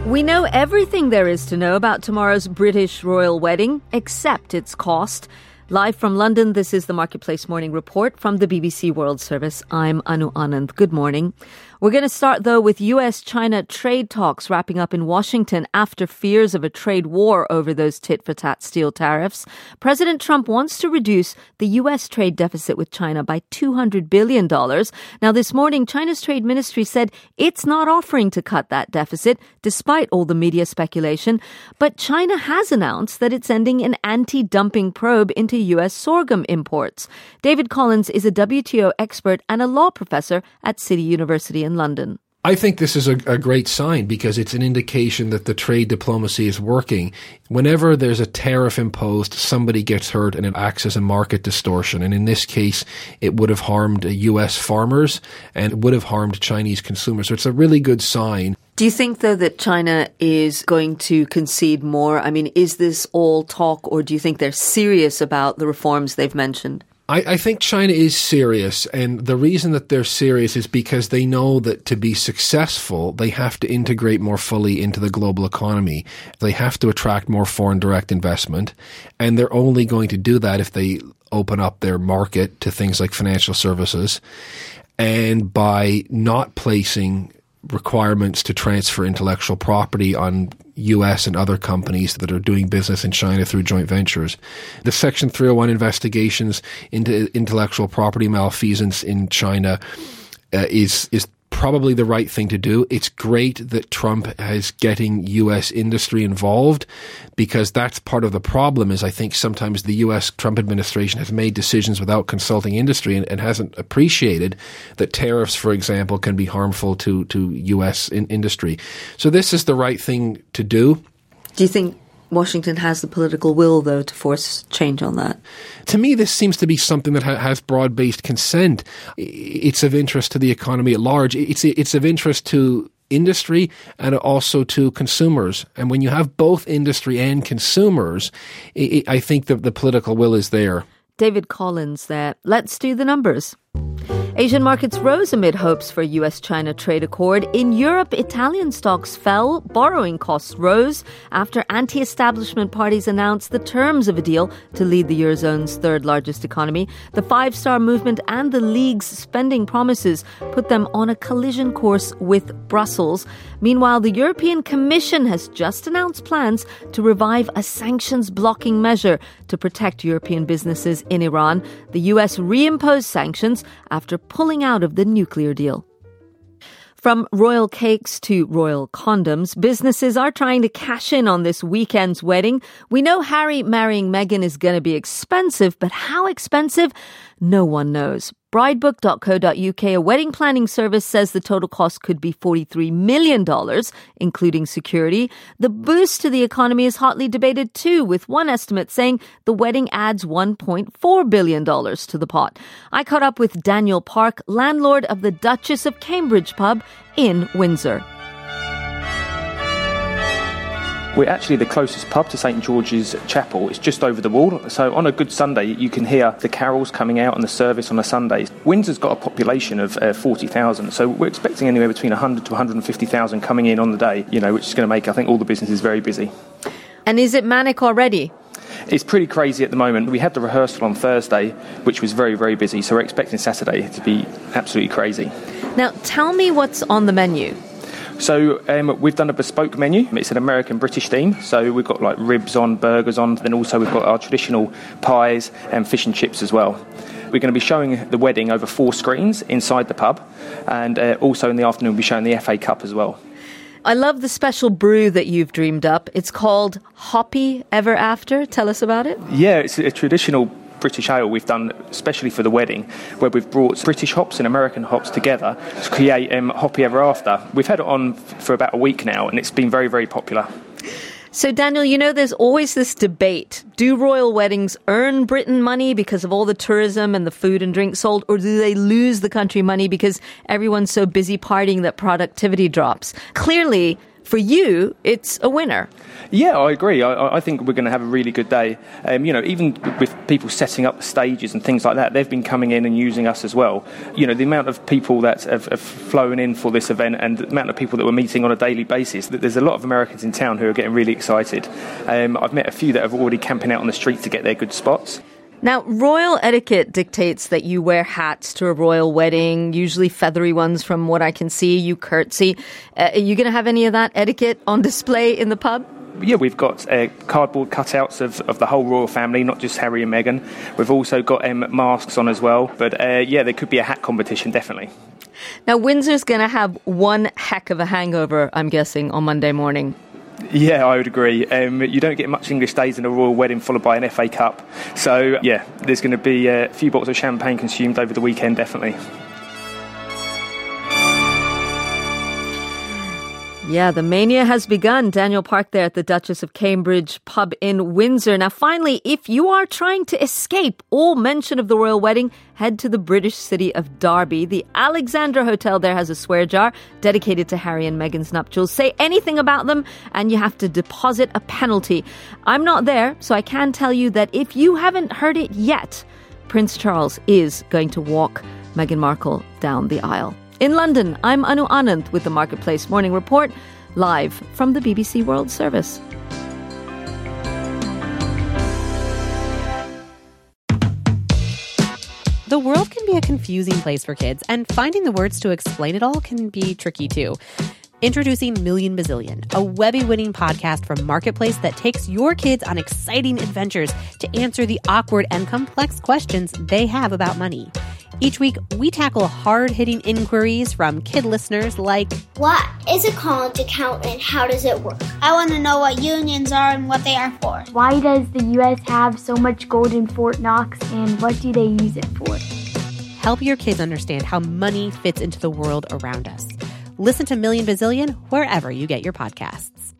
We know everything there is to know about tomorrow's British royal wedding, except its cost. Live from London, this is the Marketplace Morning Report from the BBC World Service. I'm Anu Anand. Good morning. We're going to start, though, with U.S.-China trade talks wrapping up in Washington after fears of a trade war over those tit-for-tat steel tariffs. President Trump wants to reduce the U.S. trade deficit with China by $200 billion. Now, this morning, China's trade ministry said it's not offering to cut that deficit, despite all the media speculation. But China has announced that it's ending an anti-dumping probe into U.S. sorghum imports. David Collins is a WTO expert and a law professor at City University in London. I think this is a great sign because it's an indication that the trade diplomacy is working. Whenever there's a tariff imposed, somebody gets hurt and it acts as a market distortion. And in this case, it would have harmed U.S. farmers and it would have harmed Chinese consumers. So it's a really good sign. Do you think, though, that China is going to concede more? I mean, is this all talk, or do you think they're serious about the reforms they've mentioned? I think China is serious, and the reason that they're serious is because they know that to be successful, they have to integrate more fully into the global economy. They have to attract more foreign direct investment, and they're only going to do that if they open up their market to things like financial services. And by not placing requirements to transfer intellectual property on U.S. and other companies that are doing business in China through joint ventures. The Section 301 investigations into intellectual property malfeasance in China is probably the right thing to do. It's great that Trump is getting U.S. industry involved because that's part of the problem is I think sometimes the U.S. Trump administration has made decisions without consulting industry and hasn't appreciated that tariffs, for example, can be harmful to U.S. industry. So this is the right thing to do. Do you think Washington has the political will, though, to force change on that? To me, this seems to be something that has broad-based consent. It's of interest to the economy at large. It's of interest to industry and also to consumers. And when you have both industry and consumers, I think that the political will is there. David Collins there. Let's do the numbers. Asian markets rose amid hopes for a U.S.-China trade accord. In Europe, Italian stocks fell, borrowing costs rose after anti-establishment parties announced the terms of a deal to lead the Eurozone's third-largest economy. The Five-Star Movement and the League's spending promises put them on a collision course with Brussels. Meanwhile, the European Commission has just announced plans to revive a sanctions-blocking measure to protect European businesses in Iran. The U.S. reimposed sanctions after pulling out of the nuclear deal. From royal cakes to royal condoms, businesses are trying to cash in on this weekend's wedding. We know Harry marrying Meghan is going to be expensive, but how expensive? No one knows. Bridebook.co.uk, a wedding planning service, says the total cost could be $43 million, including security. The boost to the economy is hotly debated too, with one estimate saying the wedding adds $1.4 billion to the pot. I caught up with Daniel Park, landlord of the Duchess of Cambridge pub in Windsor. We're actually the closest pub to St George's Chapel. It's just over the wall. So on a good Sunday, you can hear the carols coming out and the service on a Sunday. Windsor's got a population of 40,000. So we're expecting anywhere between 100 to 150,000 coming in on the day, which is going to make, I think, all the businesses very busy. And is it manic already? It's pretty crazy at the moment. We had the rehearsal on Thursday, which was very, very busy. So we're expecting Saturday to be absolutely crazy. Now, tell me what's on the menu. So we've done a bespoke menu. It's an American-British theme. So we've got like ribs on, burgers on. Then also we've got our traditional pies and fish and chips as well. We're going to be showing the wedding over 4 screens inside the pub. And also in the afternoon we'll be showing the FA Cup as well. I love the special brew that you've dreamed up. It's called Hoppy Ever After. Tell us about it. Yeah, it's a traditional British ale we've done especially for the wedding, where we've brought British hops and American hops together to create Hoppy Ever After. We've had it on for about a week now and it's been very, very popular. So, Daniel, there's always this debate. Do royal weddings earn Britain money because of all the tourism and the food and drink sold, or do they lose the country money because everyone's so busy partying that productivity drops? Clearly, for you, it's a winner. Yeah, I agree. I think we're going to have a really good day. Even with people setting up the stages and things like that, they've been coming in and using us as well. The amount of people that have flown in for this event and the amount of people that we're meeting on a daily basis, there's a lot of Americans in town who are getting really excited. I've met a few that have already camping out on the street to get their good spots. Now, royal etiquette dictates that you wear hats to a royal wedding, usually feathery ones from what I can see. You curtsy. Are you going to have any of that etiquette on display in the pub? Yeah, we've got cardboard cutouts of the whole royal family, not just Harry and Meghan. We've also got masks on as well. But there could be a hat competition, definitely. Now, Windsor's going to have one heck of a hangover, I'm guessing, on Monday morning. Yeah, I would agree. You don't get much English days in a royal wedding followed by an FA Cup. So, yeah, there's going to be a few bottles of champagne consumed over the weekend, definitely. Yeah, the mania has begun. Daniel Park there at the Duchess of Cambridge pub in Windsor. Now, finally, if you are trying to escape all mention of the royal wedding, head to the British city of Derby. The Alexandra Hotel there has a swear jar dedicated to Harry and Meghan's nuptials. Say anything about them and you have to deposit a penalty. I'm not there, so I can tell you that if you haven't heard it yet, Prince Charles is going to walk Meghan Markle down the aisle. In London, I'm Anu Anand with the Marketplace Morning Report, live from the BBC World Service. The world can be a confusing place for kids, and finding the words to explain it all can be tricky too. Introducing Million Bazillion, a Webby-winning podcast from Marketplace that takes your kids on exciting adventures to answer the awkward and complex questions they have about money. Each week, we tackle hard-hitting inquiries from kid listeners like, what is a college account and how does it work? I want to know what unions are and what they are for. Why does the U.S. have so much gold in Fort Knox and what do they use it for? Help your kids understand how money fits into the world around us. Listen to Million Bazillion wherever you get your podcasts.